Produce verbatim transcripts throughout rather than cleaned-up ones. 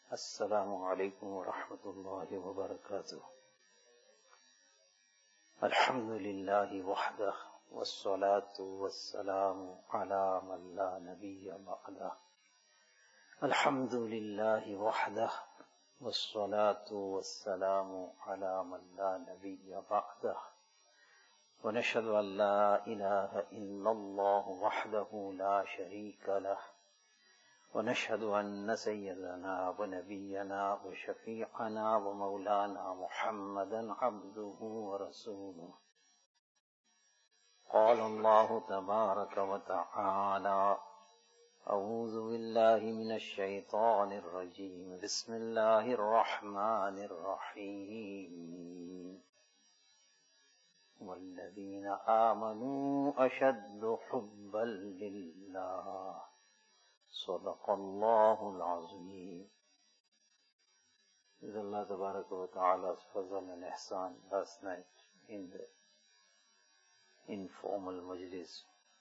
Assalamu alaikum wa rahmatullahi wa barakatuh. Alhamdulillahi wahdah, wassalatu wassalamu ala man la nabiyya ba'dah. Alhamdulillahi wahdah, wassalatu wassalamu ala man la nabiyya ba'dah. Wa nashhadu an la ilaha illallah wahdahu la sharika lah. ونشهد أن سيدنا ونبينا وشفيعنا ومولانا محمدا عبده ورسوله. قال الله تبارك وتعالى: أعوذ بالله من الشيطان الرجيم بسم الله الرحمن الرحيم والذين آمنوا أشد حبا لله صدق الله العظيم. With Allah Tabaraka wa Ta'ala's fazl and ihsan, last night in the informal majlis,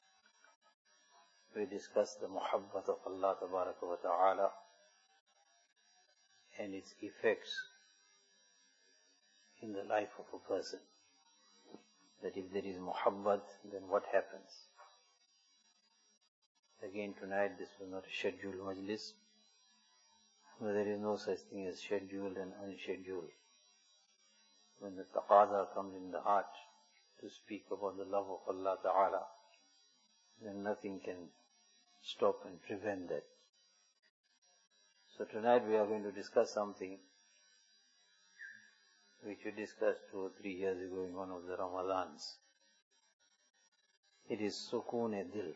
we discussed the muhabbat of Allah Tabaraka wa Ta'ala and its effects in the life of a person. That if there is muhabbat, then what happens? Again tonight, this was not a scheduled majlis, but there is no such thing as scheduled and unscheduled. When the taqaza comes in the heart to speak about the love of Allah Ta'ala, then nothing can stop and prevent that. So tonight we are going to discuss something which we discussed two or three years ago in one of the Ramadans. It is sukoon-e-dil.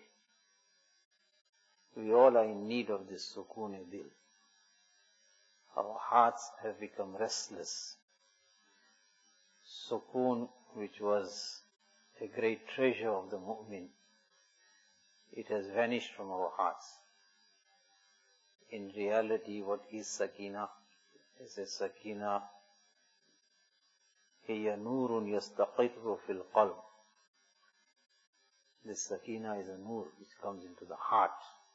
We all are in need of this sukoon-e-dil. Our hearts have become restless. Sukoon, which was a great treasure of the mu'min, it has vanished from our hearts. In reality, what is sakina? Is a sakina hiya nurun yastaqirru fil qalb. This sakina is a nur which comes into the heart.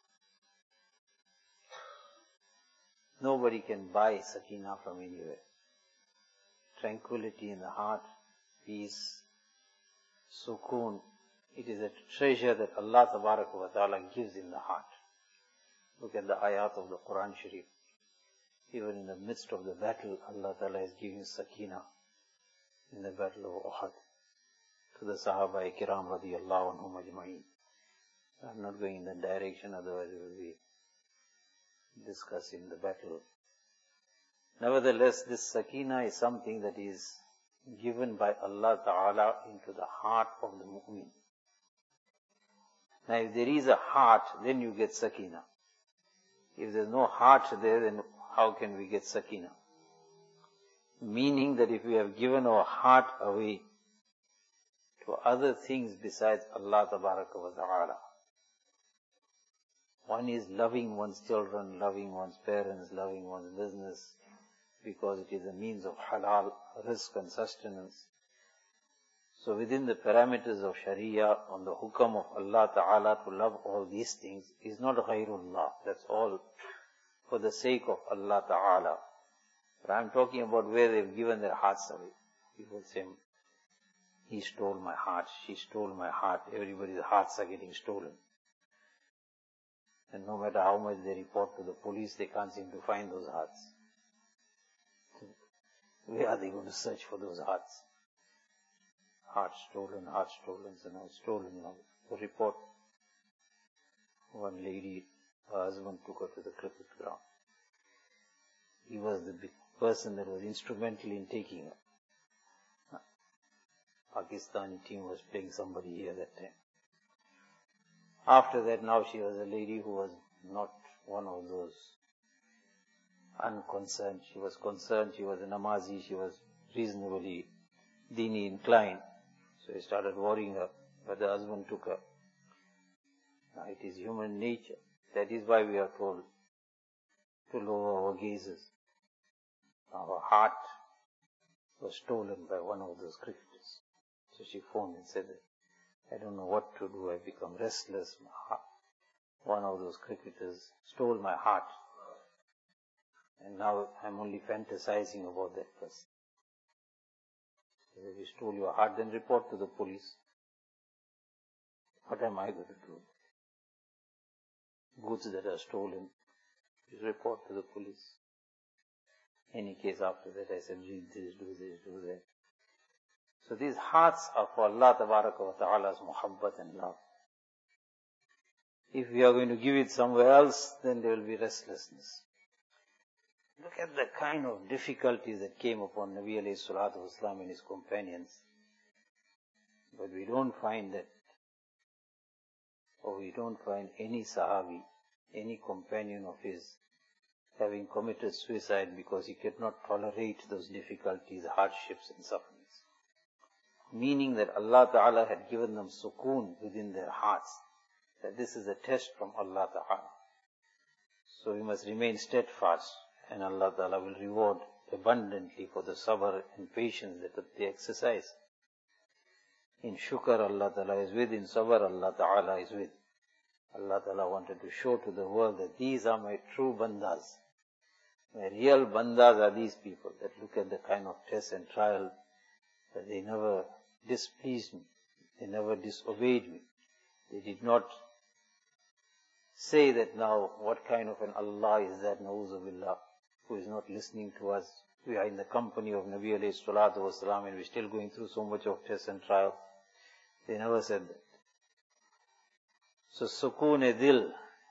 Nobody can buy sakina from anywhere. Tranquility in the heart, peace, sukoon, it is a treasure that Allah Tabaraka wa Ta'ala gives in the heart. Look at the ayat of the Quran Sharif. Even in the midst of the battle, Allah Ta'ala is giving sakina in the battle of Uhud to the Sahaba Kiram radiyallahu anhum ajma'in. I'm not going in that direction, otherwise we will be discussing the battle. Nevertheless, this sakina is something that is given by Allah Ta'ala into the heart of the mu'min. Now if there is a heart, then you get sakina. If there is no heart there, then how can we get sakina? Meaning that if we have given our heart away to other things besides Allah Tabaraka wa Ta'ala, one is loving one's children, loving one's parents, loving one's business, because it is a means of halal, rizq and sustenance. So within the parameters of Sharia, on the hukam of Allah Ta'ala to love all these things is not ghairullah. That's all for the sake of Allah Ta'ala. But I'm talking about where they've given their hearts away. People say, he stole my heart, she stole my heart, everybody's hearts are getting stolen. And no matter how much they report to the police, they can't seem to find those hearts. Where are they going to search for those hearts? Hearts stolen, hearts stolen, so now stolen now. The report, one lady, her husband took her to the cricket ground. He was the big person that was instrumental in taking her. Pakistani team was playing somebody here that time. After that, now she was a lady who was not one of those unconcerned. She was concerned, she was a namazi, she was reasonably dini inclined. So he started worrying her, but the husband took her. Now it is human nature. That is why we are told to lower our gazes. Our heart was stolen by one of those cricketers. So she phoned and said, I don't know what to do, I've become restless. My heart, one of those cricketers stole my heart. And and now I'm only fantasizing about that person. If he stole your heart, then report to the police. What am I going to do? Goods that are stolen, you report to the police. Any case after that, I said, read this, do this, do that. So these hearts are for Allah Tabaraka wa Ta'ala's muhabbat and love. If we are going to give it somewhere else, then there will be restlessness. Look at the kind of difficulties that came upon Nabi alayhi salatu wasalam and his companions. But we don't find that, or we don't find any Sahabi, any companion of his, having committed suicide because he could not tolerate those difficulties, hardships and sufferings. Meaning that Allah Ta'ala had given them sukoon within their hearts, that this is a test from Allah Ta'ala. So we must remain steadfast, and Allah Ta'ala will reward abundantly for the sabr and patience that they exercise. In shukr, Allah Ta'ala is with. In sabr, Allah Ta'ala is with. Allah Ta'ala wanted to show to the world that these are my true bandas. My real bandas are these people that look at the kind of test and trial, that they never displeased me. They never disobeyed me. They did not say that now, what kind of an Allah is that, na'uzu billah, who is not listening to us. We are in the company of Nabi alayhi salatu wasalam and we're still going through so much of tests and trials. They never said that. So, sukoon-e-dil.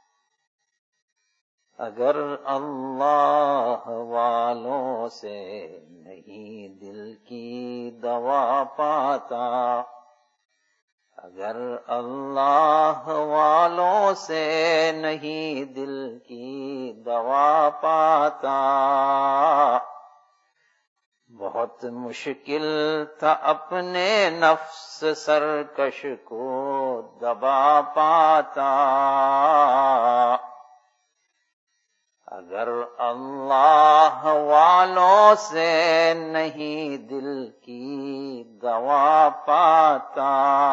Agar Allah walon se nahi dil ki dawa pata. Agar Allah walon se nahi dil ki dawa pata. बहुत मुश्किल था अपने नफ्स सरकश को दबा पाता अगर अल्लाह वालों से नहीं दिल की दवा पाता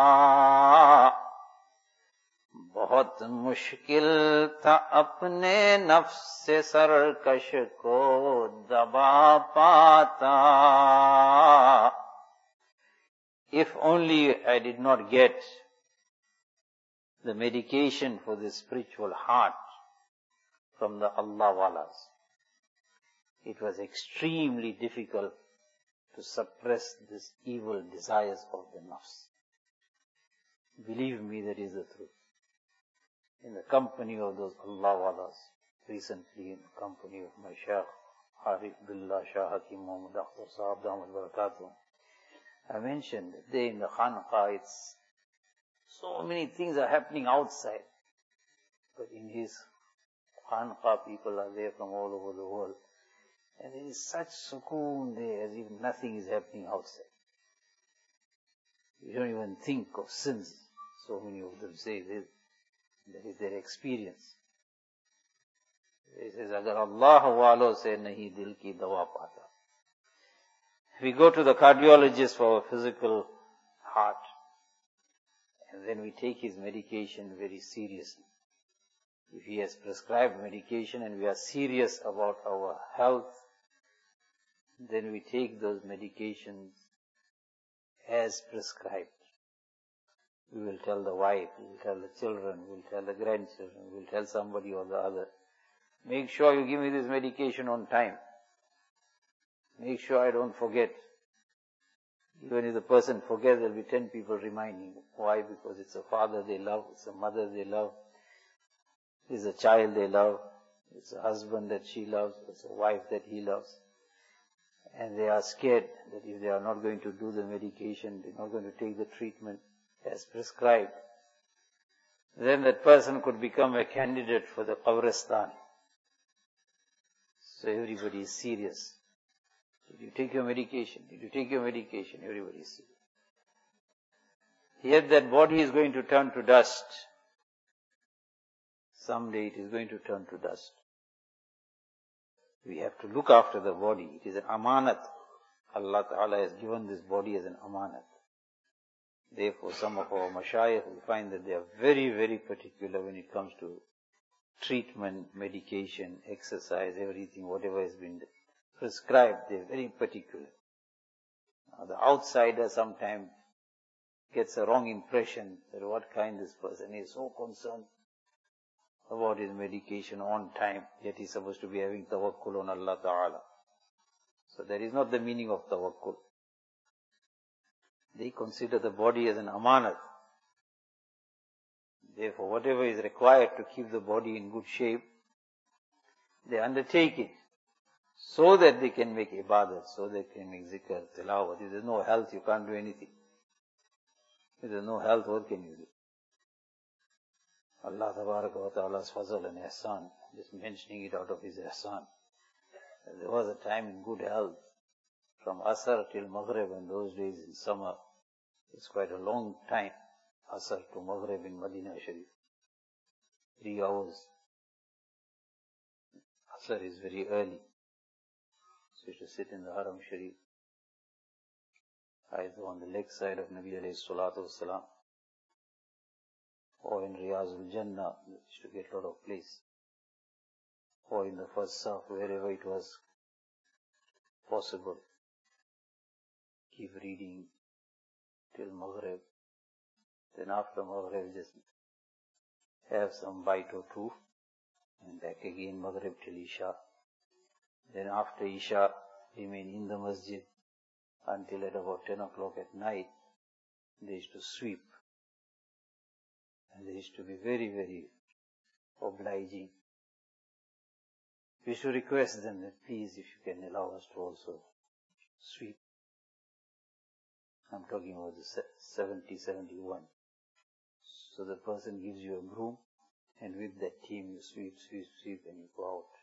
बहुत मुश्किल था अपने नफ्स से सरकश को दबा पाता If only I did not get the medication for this spiritual heart from the Allah Walas, it was extremely difficult to suppress these evil desires of the nafs. Believe me, that is the truth. In the company of those Allah Walas, recently in the company of my Shaykh, Harif Billah Shah Hakim Muhammad Akhtar Sahab Dhamad Barakatuh, I mentioned that there in the Khanqa, it's so many things are happening outside. But in his Khanqa, people are there from all over the world. And there is such sukoon there as if nothing is happening outside. You don't even think of sins. So many of them say this. That is their experience. He says, Agar Allah walo se nahi dil ki dawa pata. We go to the cardiologist for a physical heart, and then we take his medication very seriously. If he has prescribed medication and we are serious about our health, then we take those medications as prescribed. We will tell the wife, we will tell the children, we will tell the grandchildren, we will tell somebody or the other, make sure you give me this medication on time. Make sure I don't forget. Even if the person forgets, there will be ten people reminding. Why? Because it's a father they love, it's a mother they love, it's a child they love, it's a husband that she loves, it's a wife that he loves. And they are scared that if they are not going to do the medication, they're not going to take the treatment as prescribed, then that person could become a candidate for the Qabristan. So everybody is serious. Did you take your medication? Did you take your medication? Everybody is serious. Yet that body is going to turn to dust. Someday it is going to turn to dust. We have to look after the body. It is an amanat. Allah Ta'ala has given this body as an amanat. Therefore, some of our mashayikh will find that they are very, very particular when it comes to treatment, medication, exercise, everything, whatever has been prescribed, they're very particular. Now, the outsider sometimes gets a wrong impression that what kind this person is, so concerned about his medication on time, yet he's supposed to be having tawakkul on Allah Ta'ala. So that is not the meaning of tawakkul. They consider the body as an amanat. Therefore, whatever is required to keep the body in good shape, they undertake it so that they can make ibadat, so they can make zikr, tilawat. If there's no health, you can't do anything. If there's no health, what can you do? Allah Tabaraka wa Ta'ala's fazal and ihsan, just mentioning it out of His ihsan. There was a time in good health, from Asr till Maghrib, in those days in summer. It's quite a long time, Asr to Maghrib in Madinah Sharif. Three hours. Asr is very early. So you should sit in the Haram Sharif, either on the leg side of Nabi alayhi salatu wasalam, or in Riyazul Jannah, which to get a lot of place, or in the first saf, wherever it was possible. Keep reading till Maghrib. Then after Maghrib, just have some bite or two, and back again Maghrib till Isha. Then after Isha, remain in the masjid until at about ten o'clock at night. They used to sweep. And they used to be very, very obliging. We should request them that please, if you can allow us to also sweep. I'm talking about the seventy, seventy-one. So the person gives you a broom, and with that team you sweep, sweep, sweep, and you go out.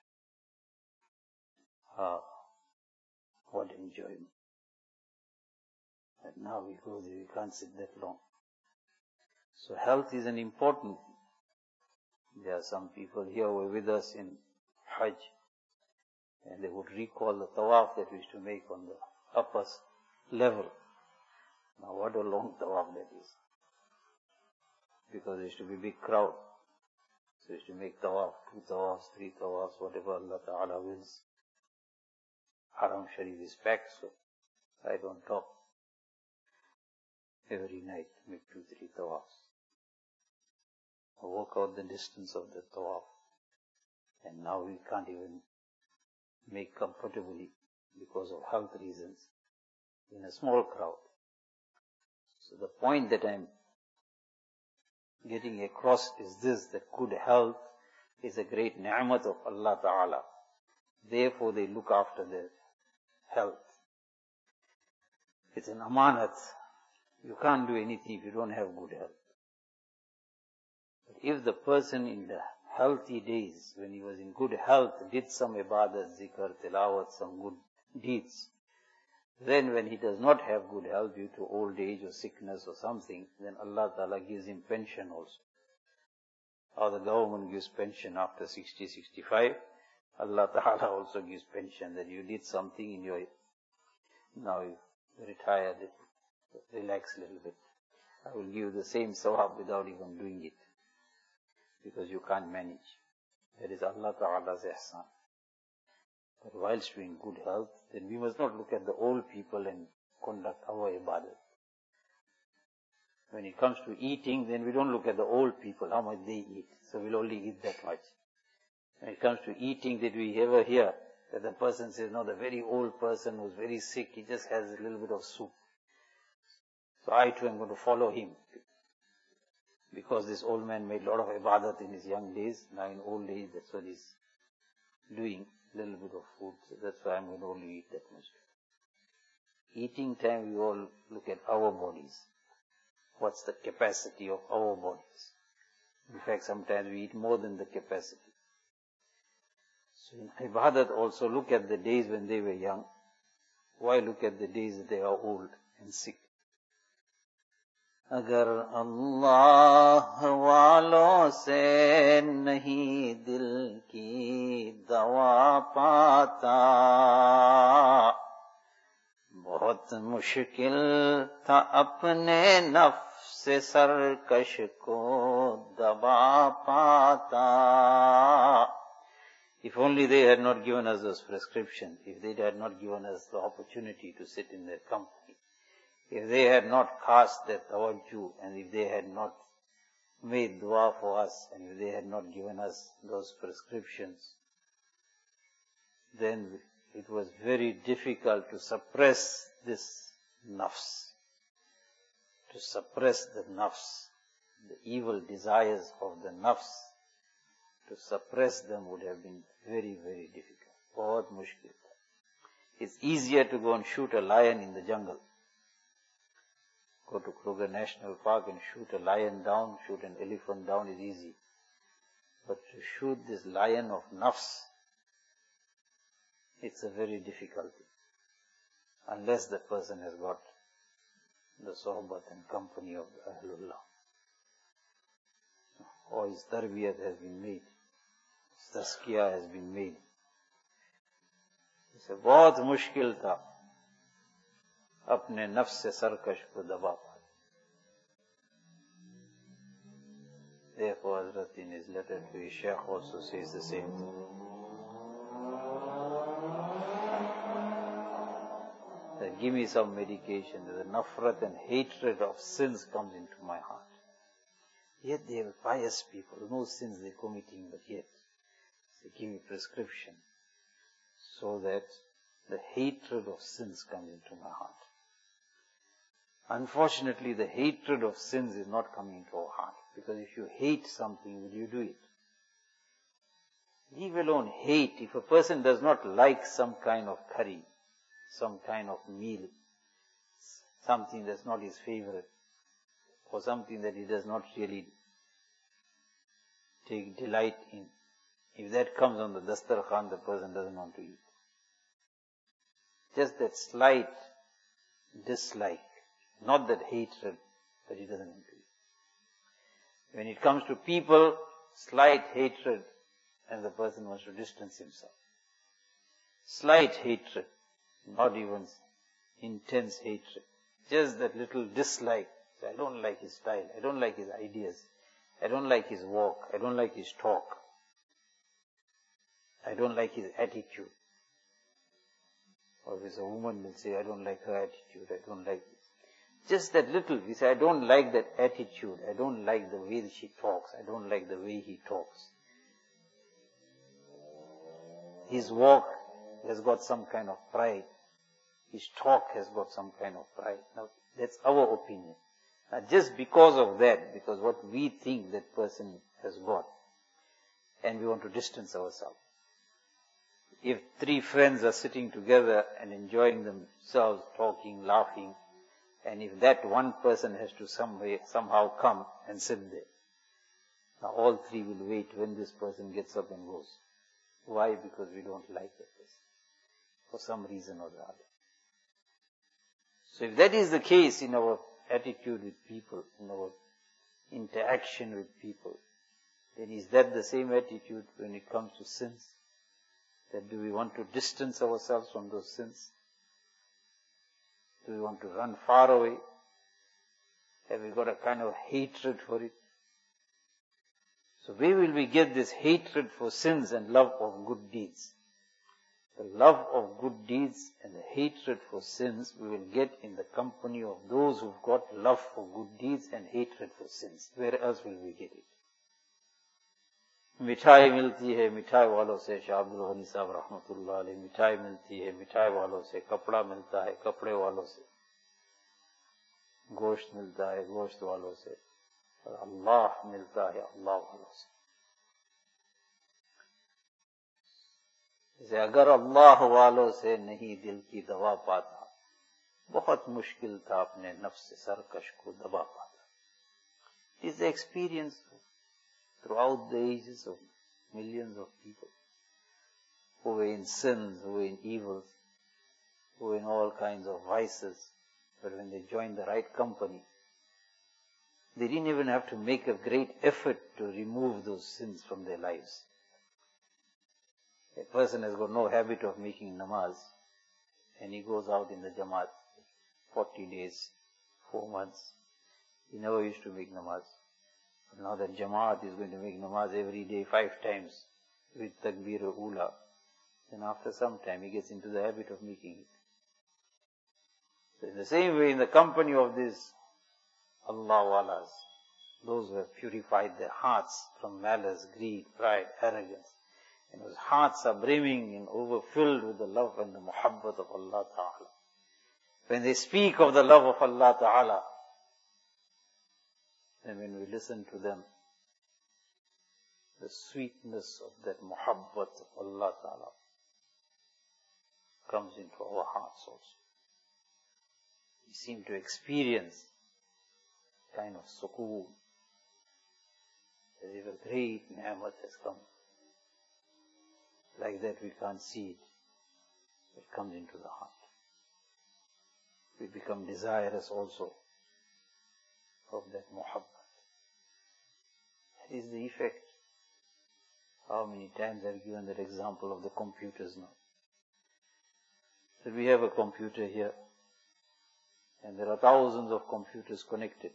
Ah, what enjoyment. But now we go there, we can't sit that long. So health is an important thing. There are some people here who were with us in Hajj, and they would recall the tawaf that we used to make on the upper level. Now what a long tawaf that is. Because there used to be a big crowd. So we used to make tawaf, two tawafs, three tawafs, whatever Allah Ta'ala wills. Haram Sharif is packed, so I don't talk. Every night make two, three tawafs. Work out the distance of the tawaf. And now we can't even make comfortably because of health reasons in a small crowd. So the point that I'm getting across is this, that good health is a great ni'mat of Allah Ta'ala. Therefore they look after their health. It's an amanat. You can't do anything if you don't have good health. But if the person in the healthy days, when he was in good health, did some ibadat, zikr, tilawat, some good deeds, then when he does not have good health due to old age or sickness or something, then Allah Ta'ala gives him pension also. Or the government gives pension after sixty, sixty-five. Allah Ta'ala also gives pension that you did something in your, now you retired, relax a little bit. I will give you the same sawab without even doing it. Because you can't manage. That is Allah Ta'ala's ihsan. But whilst we're in good health, then we must not look at the old people and conduct our ibadat. When it comes to eating, then we don't look at the old people, how much they eat. So we'll only eat that much. When it comes to eating, did we ever hear that the person says, no, the very old person who's very sick, he just has a little bit of soup. So I too am going to follow him. Because this old man made a lot of ibadat in his young days. Now in old age, that's what he's doing. A little bit of food. So that's why I'm going to only eat that much. Eating time, we all look at our bodies. What's the capacity of our bodies? In fact, sometimes we eat more than the capacity. So in ibadat also, look at the days when they were young. Why look at the days that they are old and sick? अगर अल्लाह वालों से नहीं दिल की दवा पाता, बहुत मुश्किल था अपने नफ्स सरकश को daba pata. If only they had not given us those prescriptions, if they had not given us the opportunity to sit in their company, if they had not cast that tawajjuh, and if they had not made dua for us, and if they had not given us those prescriptions, then it was very difficult to suppress this nafs, to suppress the nafs, the evil desires of the nafs. To suppress them would have been very, very difficult. Bahut mushkil. It's easier to go and shoot a lion in the jungle. Go to Kruger National Park and shoot a lion down, shoot an elephant down is easy. But to shoot this lion of nafs, it's a very difficult thing. Unless the person has got the sohbat and company of the Ahlullah. Or his tarbiyat has been made. Tazkiyah has been made. इसे बहुत मुश्किल था अपने नफ्स से सरकश को दबा पाए. Therefore, Hazrat in his letter to his Shaykh also says the same thing. That give me some medication. The nafrat and hatred of sins comes into my heart. Yet they are pious people, no sins they are committing, but yet they give me prescription so that the hatred of sins comes into my heart. Unfortunately, the hatred of sins is not coming into our heart, because if you hate something, will you do it? Leave alone hate. If a person does not like some kind of curry, some kind of meal, something that's not his favorite, or something that he does not really take delight in, if that comes on the dastarkhan, the person doesn't want to eat. Just that slight dislike, not that hatred, but he doesn't want to eat. When it comes to people, slight hatred, and the person wants to distance himself. Slight hatred, not even intense hatred. Just that little dislike. I don't like his style, I don't like his ideas, I don't like his walk, I don't like his talk, I don't like his attitude. Or if it's a woman, will say, I don't like her attitude, I don't like it. Just that little, we say, I don't like that attitude, I don't like the way she talks, I don't like the way he talks. His walk has got some kind of pride, his talk has got some kind of pride. Now, that's our opinion. Now, just because of that, because what we think that person has got, and we want to distance ourselves. If three friends are sitting together and enjoying themselves, talking, laughing, and if that one person has to some way, somehow come and sit there, now all three will wait when this person gets up and goes. Why? Because we don't like that person, for some reason or the other. So if that is the case in our attitude with people, in our interaction with people, then is that the same attitude when it comes to sins? That do we want to distance ourselves from those sins? Do we want to run far away? Have we got a kind of hatred for it? So where will we get this hatred for sins and love of good deeds? The love of good deeds and the hatred for sins we will get in the company of those who've got love for good deeds and hatred for sins. Where else will we get it? मिठाई मिलती है मिठाई वालों से, शाह अब्दुल गनी साहब रहमतुल्लाह अलैह, मिठाई मिलती है मिठाई वालों से, कपड़ा मिलता है कपड़े वालों से, गोश्त मिलता है गोश्त वालों से, और अल्लाह मिलता है अल्लाह वालों से. जैसे अगर अल्लाह वालों से नहीं दिल की दवा पाता, बहुत मुश्किल था अपने नफ्स से सरकश को दबा पाता. It is the experience throughout the ages of millions of people who were in sins, who were in evils, who were in all kinds of vices, but when they joined the right company, they didn't even have to make a great effort to remove those sins from their lives. A person has got no habit of making namaz, and he goes out in the Jamaat forty days, four months. He never used to make namaz. Now that Jamaat is going to make namaz every day five times with takbir ula, then after some time he gets into the habit of making it. So in the same way, in the company of these Allah walas, those who have purified their hearts from malice, greed, pride, arrogance, and whose hearts are brimming and overfilled with the love and the muhabbat of Allah Ta'ala. When they speak of the love of Allah Ta'ala, and when we listen to them, the sweetness of that muhabbat of Allah Ta'ala comes into our hearts also. We seem to experience kind of sukoon, as if a great ni'mat has come. Like that we can't see it. It comes into the heart. We become desirous also of that muhabbat. That is the effect. How many times I've given that example of the computers now. So we have a computer here, and there are thousands of computers connected.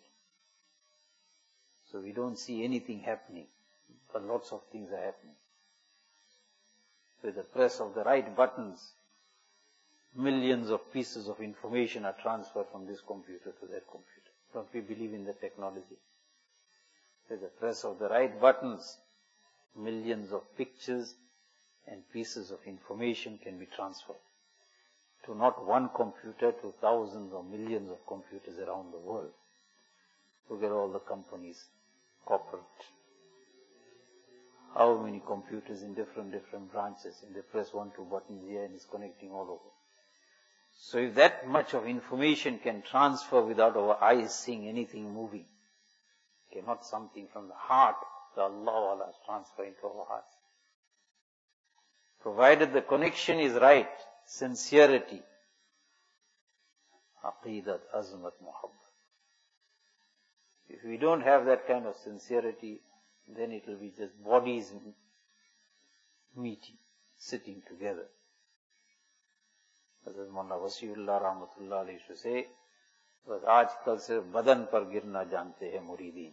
So we don't see anything happening, but lots of things are happening. With the press of the right buttons, millions of pieces of information are transferred from this computer to that computer. Don't we believe in the technology? With the press of the right buttons, millions of pictures and pieces of information can be transferred to not one computer, to thousands or millions of computers around the world. Look at all the companies, corporate. How many computers in different, different branches, and they press one, two buttons here and it's connecting all over. So if that much of information can transfer without our eyes seeing anything moving, cannot something from the heart, the Allah Allah transfer into our hearts? Provided the connection is right, sincerity, aqidat, azmat, muhabbat. If we don't have that kind of sincerity, then it will be just bodies meeting, sitting together. Hazrat Maulana Wasiullah Rahmatullah used to say, बस आजकल सिर्फ बदन पर गिरना जानते हैं मुरीदीन.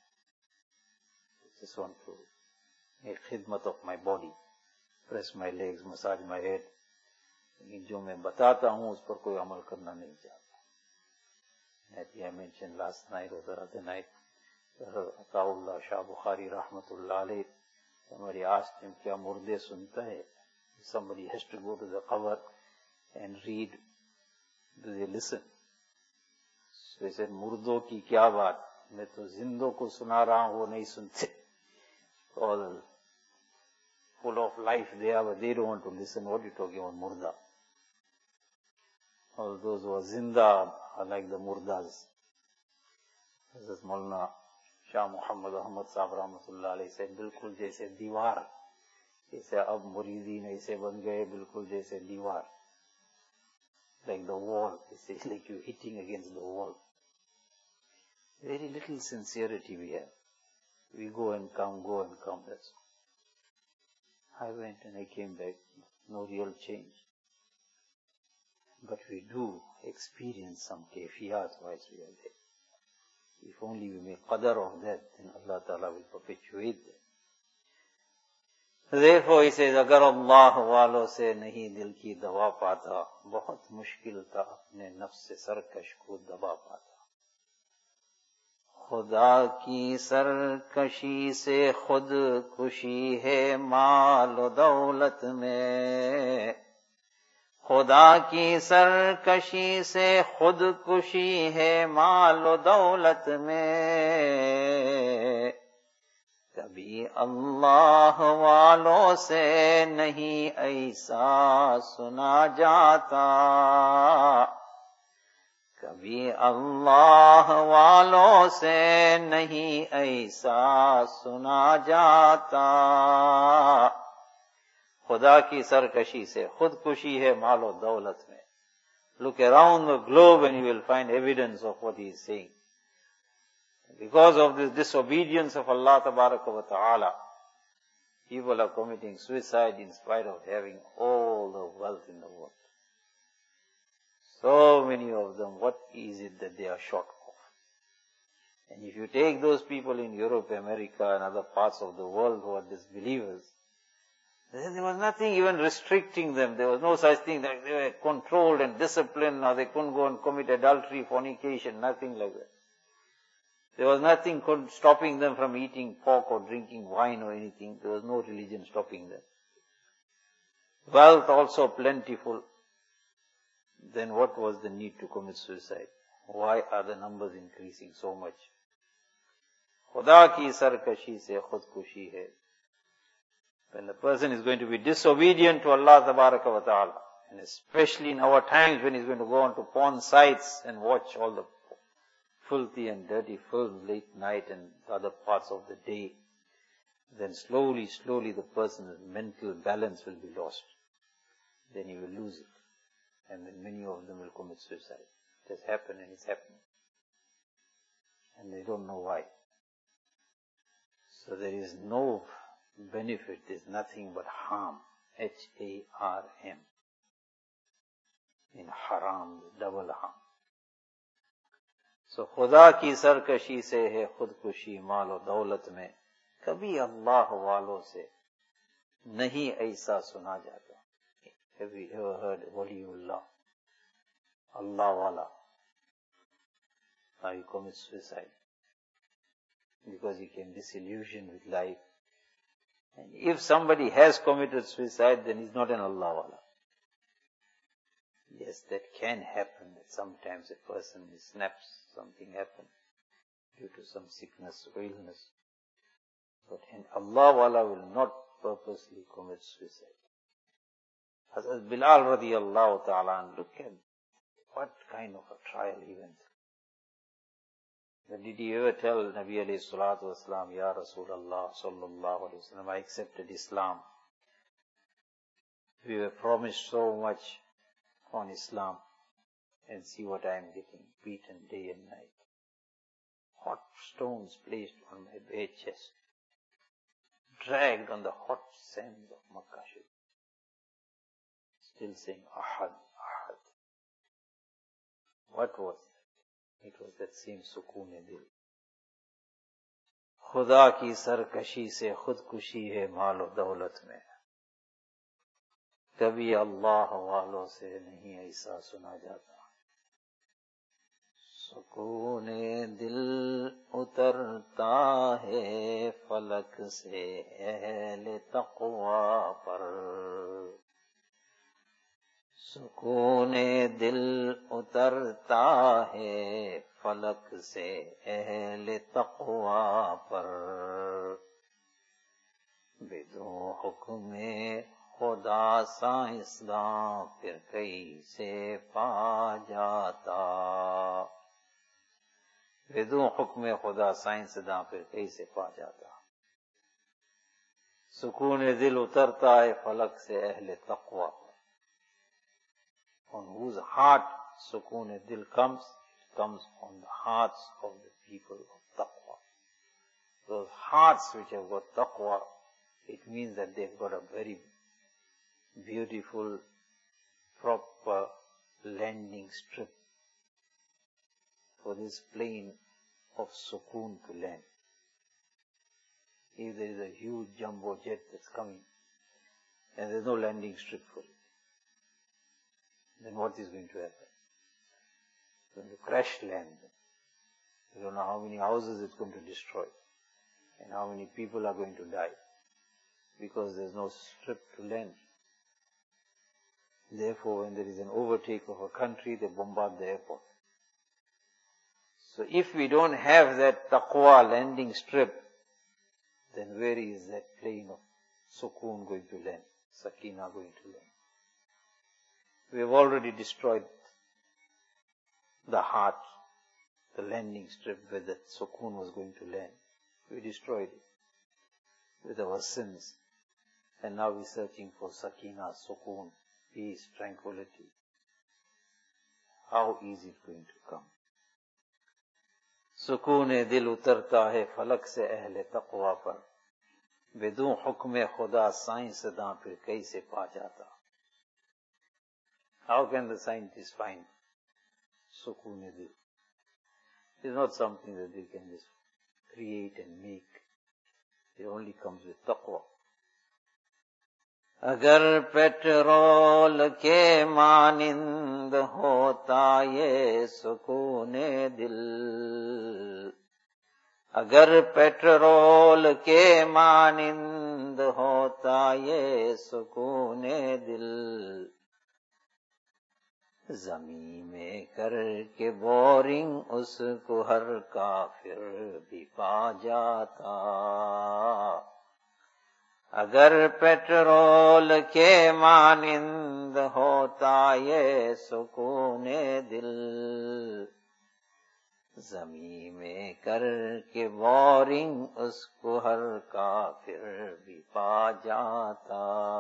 Just want to make khidmat of my body, press my legs, massage my head. लेकिन जो मैं बताता हूँ उस पर कोई अमल करना नहीं चाहता. I mentioned last night or the other night, Ataullah Shah Bukhari Rahmatullah alayh, somebody asked him, क्या मुर्दे सुनता है? Somebody has to go to the cover and read. Do they listen? So he said, मुर्दों की क्या बात? मैं तो जिंदों को सुना रहा हूँ, वो नहीं सुनते. All full of life they are, but they don't want to listen. What are you talking about, murda? All those who are zinda are like the murdas. This is Maulana Shah Muhammad Ahmad Sahib Rahmatullah alayhi said, बिल्कुल जैसे दीवार, जैसे अब मुरीदीन ऐसे बन गए, बिल्कुल जैसे दीवार. Like the wall, it's like you hitting against the wall. Very little sincerity we have. We go and come, go and come, that's all. I went and I came back, no real change. But we do experience some kayfiyat whilst we are there. If only we make qadar of that, then Allah Ta'ala will perpetuate that. Therefore he says, अगर अल्लाह वालों से नहीं दिल की दवा पाता, बहुत मुश्किल था अपने नफ्स से सरकश को दबा पाता. खुदा की सरकशी से खुद खुशी है माल और दौलत में. खुदा की सरकशी से खुद खुशी है माल और दौलत में. कभी अल्लाह वालों से नहीं ऐसा सुना जाता. कभी अल्लाह वालों से नहीं ऐसा सुना जाता. खुदा की सरकशी से खुदकुशी है माल और दौलत में. Look around the globe and you will find evidence of what he is saying. Because of this disobedience of Allah Tabaraka wa Ta'ala, people are committing suicide in spite of having all the wealth in the world. So many of them, what is it that they are short of? And if you take those people in Europe, America and other parts of the world who are disbelievers, there was nothing even restricting them. There was no such thing that they were controlled and disciplined, or they couldn't go and commit adultery, fornication, nothing like that. There was nothing stopping them from eating pork or drinking wine or anything. There was no religion stopping them. Wealth also plentiful. Then what was the need to commit suicide? Why are the numbers increasing so much? Khuda ki sarkashi se khudkushi hai. When the person is going to be disobedient to Allah Tabaraka wa Ta'ala, and especially in our times when he's going to go on to porn sites and watch all the filthy and dirty films late night and other parts of the day, then slowly, slowly the person's mental balance will be lost. Then he will lose it. And then many of them will commit suicide. It has happened and it's happening. And they don't know why. So there is no benefit, there is nothing but harm. H A R M. In haram, double harm. So खुदा की सरकशी से है खुदकुशी माल और दौलत में, कभी अल्लाह वालों से नहीं ऐसा सुना जाता. Have you ever heard Waliullah, Allah wala, how he commits suicide because he became disillusioned with life? And if somebody has committed suicide, then he's not an Allah wala. Yes, that can happen, that sometimes a person snaps, something happens due to some sickness or illness. But Allah wala will not purposely commit suicide. Hazrat Bilal radiyallahu ta'ala, look at what kind of a trial he went through. But did he ever tell Nabi alayhi salatu wasalam, Ya Rasulullah sallallahu alayhi wasallam, I accepted Islam. We were promised so much on Islam, and see what I am getting, beaten day and night. Hot stones placed on my bare chest, dragged on the hot sands of Makkah. Still saying, Ahad, Ahad. What was that? It was that same sukoon-e-dil. Khuda ki sarkashi se khudkushi hai maal o daulat mein. कभी अल्लाह वालों से नहीं ऐसा सुना जाता. सुकूने दिल उतरता है फलक से अहले तक़वा पर. सुकूने दिल उतरता है फलक से अहले तक़वा पर. बिदो हुक्मे खुदा साइंसदां फिर कैसे पा जाता. विदु हुक्म खुदा साइंसदां फिर कैसे पा जाता. सुकून दिल उतरता है फलक से अहले तक़वा पर. On whose heart सुकून दिल comes, it comes on the hearts of the people of taqwa. Those hearts which have got taqwa, it means that they've got a very beautiful, proper landing strip for this plane of sukoon to land. If there is a huge jumbo jet that's coming and there's no landing strip for it, then what is going to happen? It's going to crash land. You don't know how many houses it's going to destroy and how many people are going to die because there's no strip to land. Therefore, when there is an overtake of a country, they bombard the airport. So if we don't have that taqwa landing strip, then where is that plane of sukoon going to land, sakina going to land? We have already destroyed the heart, the landing strip where that sukoon was going to land. We destroyed it with our sins. And now we're searching for sakina, sukoon, peace, tranquility. How is it going to come? सुकून दिल उतरता है फलक से अहले तक़वा पर. बिदू हुक्म खुदा साइंसदां फिर कैसे पा जाता. How can the scientist find सुकून दिल? It's not something that they can just create and make. It only comes with taqwa. अगर पेट्रोल के मानिंद होता ये सुकूने दिल, अगर पेट्रोल के मानिंद होता ये सुकूने दिल, ज़मीं में करके बोरिंग उसको हर काफिर भी पा जाता। अगर पेट्रोल के मानिंद होता ये सुकूने दिल, ज़मीं में करके बोरिंग उसको हर काफिर भी पा जाता।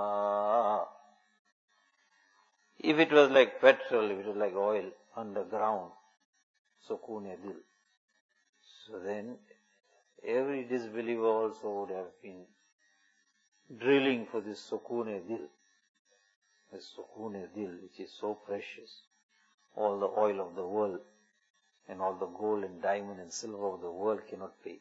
If it was like petrol, if it was like oil underground, sukoon-e dil, so then every disbeliever also would have been drilling for this sukoon-e dil, this sukoon-e dil which is so precious. All the oil of the world and all the gold and diamond and silver of the world cannot pay.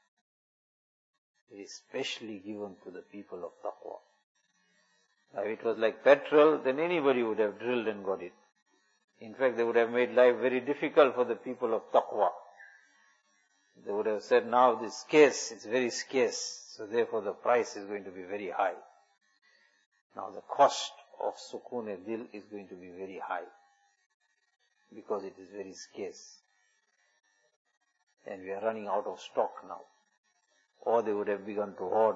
It is specially given to the people of taqwa. Now, if it was like petrol, then anybody would have drilled and got it. In fact, they would have made life very difficult for the people of taqwa. They would have said, now this is scarce, it's very scarce, so therefore the price is going to be very high. Now the cost of sukoon-e-dil is going to be very high, because it is very scarce. And we are running out of stock now. Or they would have begun to hoard.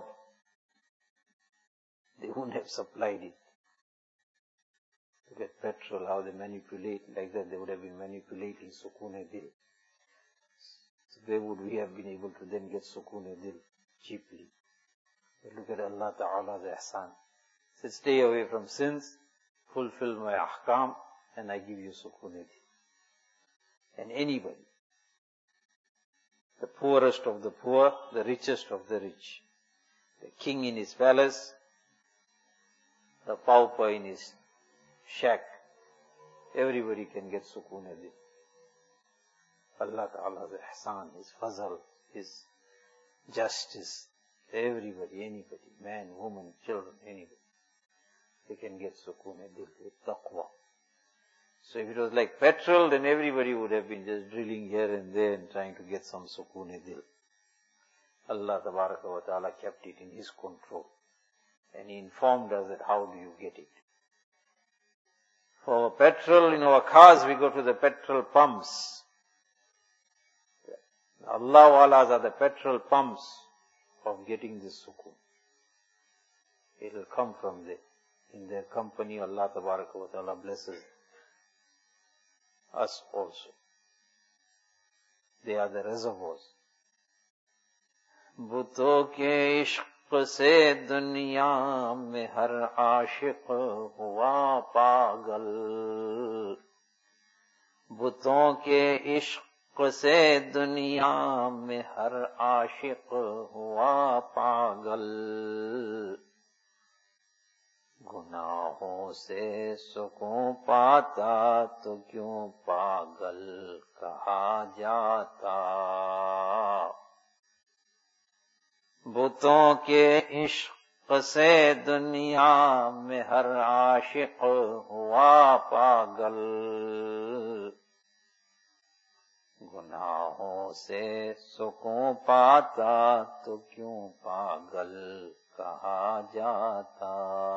They wouldn't have supplied it. Look at petrol, how they manipulate, like that they would have been manipulating sukoon-e-dil. So where would we have been able to then get sukoon-e-dil cheaply? But look at Allah Ta'ala's ihsan. He said, stay away from sins, fulfill my ahkam, and I give you sukoon-e-dil. And anybody, the poorest of the poor, the richest of the rich, the king in his palace, the pauper in his shack, everybody can get sukoon-e-dil. Allah Ta'ala's ihsan, His fazl, His justice, everybody, anybody, man, woman, children, anybody, they can get sukoon-e-dil with taqwa. So if it was like petrol, then everybody would have been just drilling here and there and trying to get some sukoon-e-dil. Allah Tabaraka wa Ta'ala kept it in His control. And He informed us that how do you get it. For petrol, in our cars, we go to the petrol pumps. Allah Walas are the petrol pumps of getting this sukoon. It will come from there. In their company, Allah Tabaraka wa Ta'ala blesses us also. They are the reservoirs. बुतों के इश्क से दुनिया में हर आशिक हुआ पागल, बुतों के इश्क से दुनिया में हर आशिक हुआ पागल, गुनाहों से सुकून पाता तो क्यों पागल कहा जाता। बुतों के इश्क से दुनिया में हर आशिक हुआ पागल, गुनाहों से सुकून पाता तो क्यों पागल कहा जाता।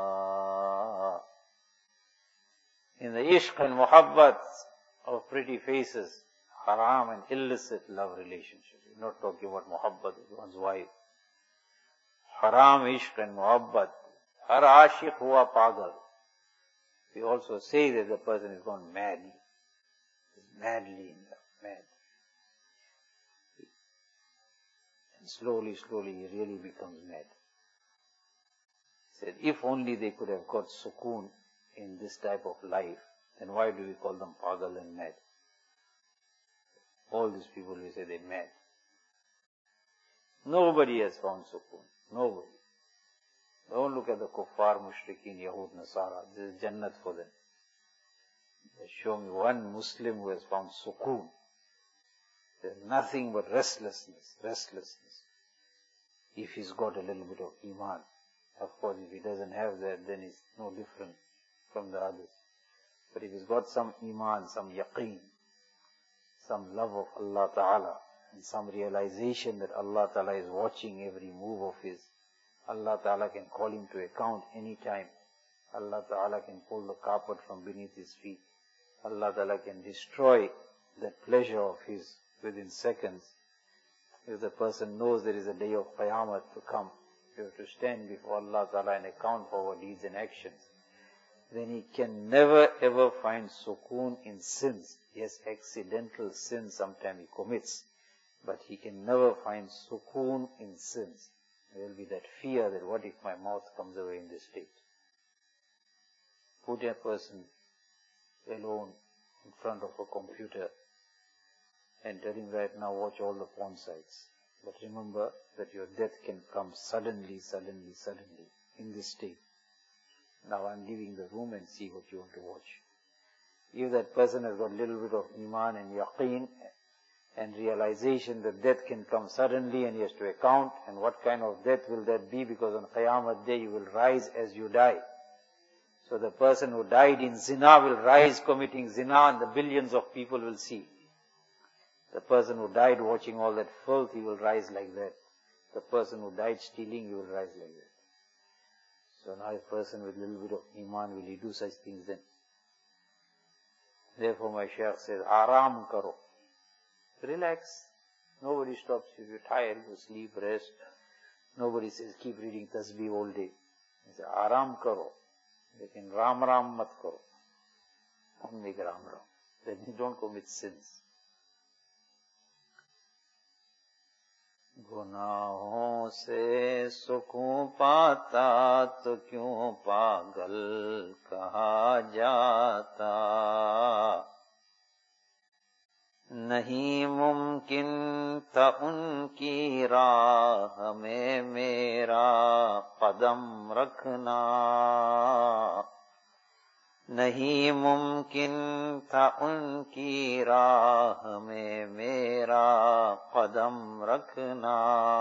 In the ishq and muhabbat of pretty faces, haram and illicit love relationships. We're not talking about muhabbat with one's wife. Haram, ishq and muhabbat. Har ashiq hua pagal. We also say that the person is gone mad. He's madly in love, mad. And slowly, slowly he really becomes mad. He said, if only they could have got sukoon in this type of life, then why do we call them pagal and mad? All these people, we say they're mad. Nobody has found sukoon. Nobody. Don't look at the kuffar, mushrikeen, Yahud, Nasara. This is Jannat for them. They show me one Muslim who has found sukoon. There's nothing but restlessness, restlessness. If he's got a little bit of iman. Of course, if he doesn't have that, then he's no different from the others. But if he's got some iman, some yaqeen, some love of Allah Ta'ala, and some realization that Allah Ta'ala is watching every move of his, Allah Ta'ala can call him to account any time. Allah Ta'ala can pull the carpet from beneath his feet. Allah Ta'ala can destroy that pleasure of his within seconds. If the person knows there is a day of Qiyamah to come, you have to stand before Allah Ta'ala and account for our deeds and actions, then he can never ever find sukoon in sins. Yes, accidental sins sometimes he commits, but he can never find sukoon in sins. There will be that fear that what if my mouth comes away in this state? Put a person alone in front of a computer and tell him right now watch all the porn sites. But remember that your death can come suddenly, suddenly, suddenly in this state. Now I'm leaving the room and see what you want to watch. If that person has got a little bit of iman and yaqeen and realization that death can come suddenly and he has to account, and what kind of death will that be, because on Qiyamah day you will rise as you die. So the person who died in zina will rise committing zina and the billions of people will see. The person who died watching all that filth, he will rise like that. The person who died stealing, he will rise like that. So now a person with a little bit of iman, will he do such things then? Therefore my Shaykh says, Aram karo. Relax. Nobody stops you. If you're tired, you sleep, rest. Nobody says, keep reading tasbih all day. He says, Aram karo. Lekin Ram Ram mat karo. Don't make Ram Ram. Then you don't commit sins. गुनाहों से सुकून पाता तो क्यों पागल कहा जाता, नहीं मुमकिन था उनकी राह में मेरा कदम रखना, नहीं मुमकिन था उनकी राह में मेरा कदम रखना,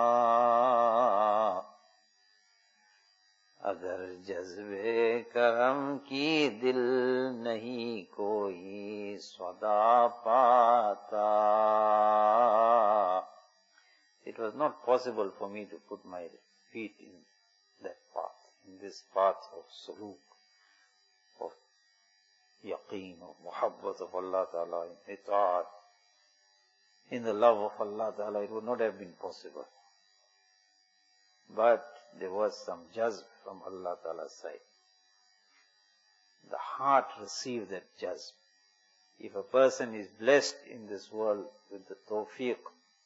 अगर जज्बे करम की दिल नहीं कोई सदा पाता. It was not possible for me to put my feet in that path, in this path of suluk, of yaqeen, of muhabbat of Allah Ta'ala, in ita'at, in the love of Allah Ta'ala. It would not have been possible. But there was some jazb from Allah Ta'ala's side. The heart received that jazb. If a person is blessed in this world with the tawfiq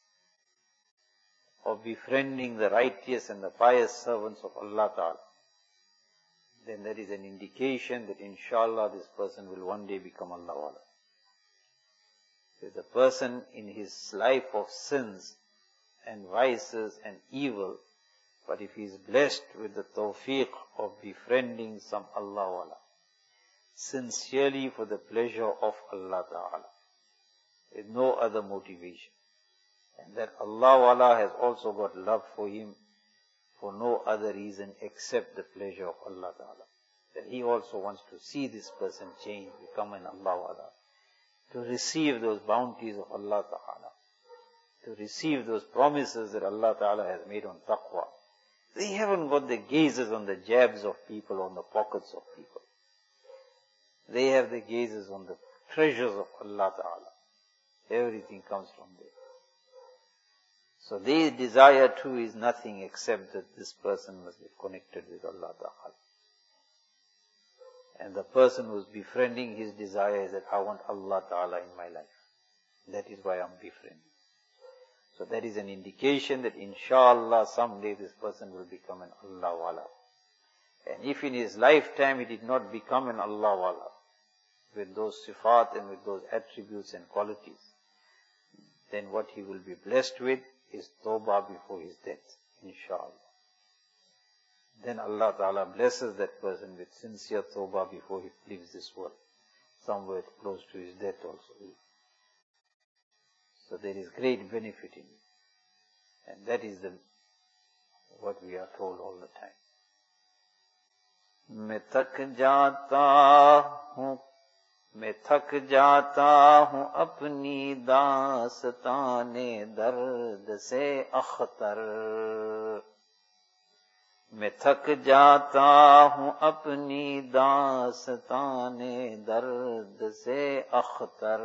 of befriending the righteous and the pious servants of Allah Ta'ala, then that is an indication that inshallah this person will one day become Allah Wala. If the person in his life of sins and vices and evil, but if he is blessed with the tawfiq of befriending some Allah Wala, sincerely for the pleasure of Allah Ta'ala, with no other motivation, and that Allah Wala has also got love for him for no other reason except the pleasure of Allah Ta'ala, that he also wants to see this person change, become an Allah Wala, to receive those bounties of Allah Ta'ala, to receive those promises that Allah Ta'ala has made on taqwa. They haven't got the gazes on the jabs of people, on the pockets of people. They have the gazes on the treasures of Allah Ta'ala. Everything comes from there. So their desire too is nothing except that this person must be connected with Allah Ta'ala. And the person who is befriending, his desire is that I want Allah Ta'ala in my life. That is why I'm befriending. So that is an indication that inshallah someday this person will become an Allah Wala. And if in his lifetime he did not become an Allah Wala, with those sifat and with those attributes and qualities, then what he will be blessed with is tawbah before his death, inshallah. Then Allah Ta'ala blesses that person with sincere tawbah before he leaves this world, somewhere close to his death also. So there is great benefit in it. And that is the what we are told all the time. मैं थक जाता हूँ मैं थक जाता हूँ अपनी दास्ताने दर्द से अख्तर मैं थक जाता हूँ अपनी दास्ताने दर्द से अख्तर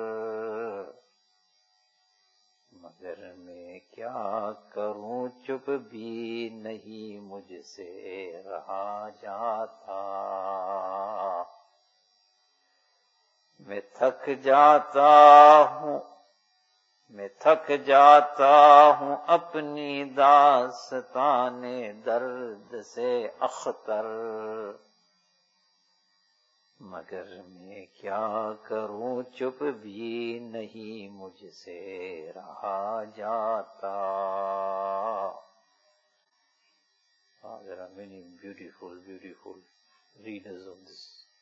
मगर मैं क्या करूं चुप भी नहीं मुझसे रहा जाता मैं थक जाता हूँ मैं थक जाता हूँ अपनी दास्ताने दर्द से अख्तर मगर मैं क्या करूं चुप भी नहीं मुझसे रहा जाता. Ah, there are many beautiful, beautiful readers of this